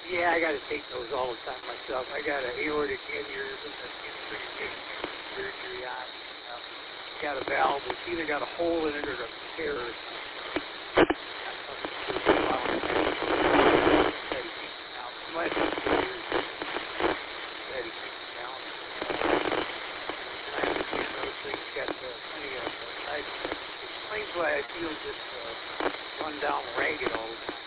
Yeah, I got to take those all the time myself. I got an aortic aneurysm that's getting surgery on. Got a valve that's either got a hole in it or a tear or something. Might have to down. I understand those things got plenty of side effects. It explains why I feel just run down ragged all the time.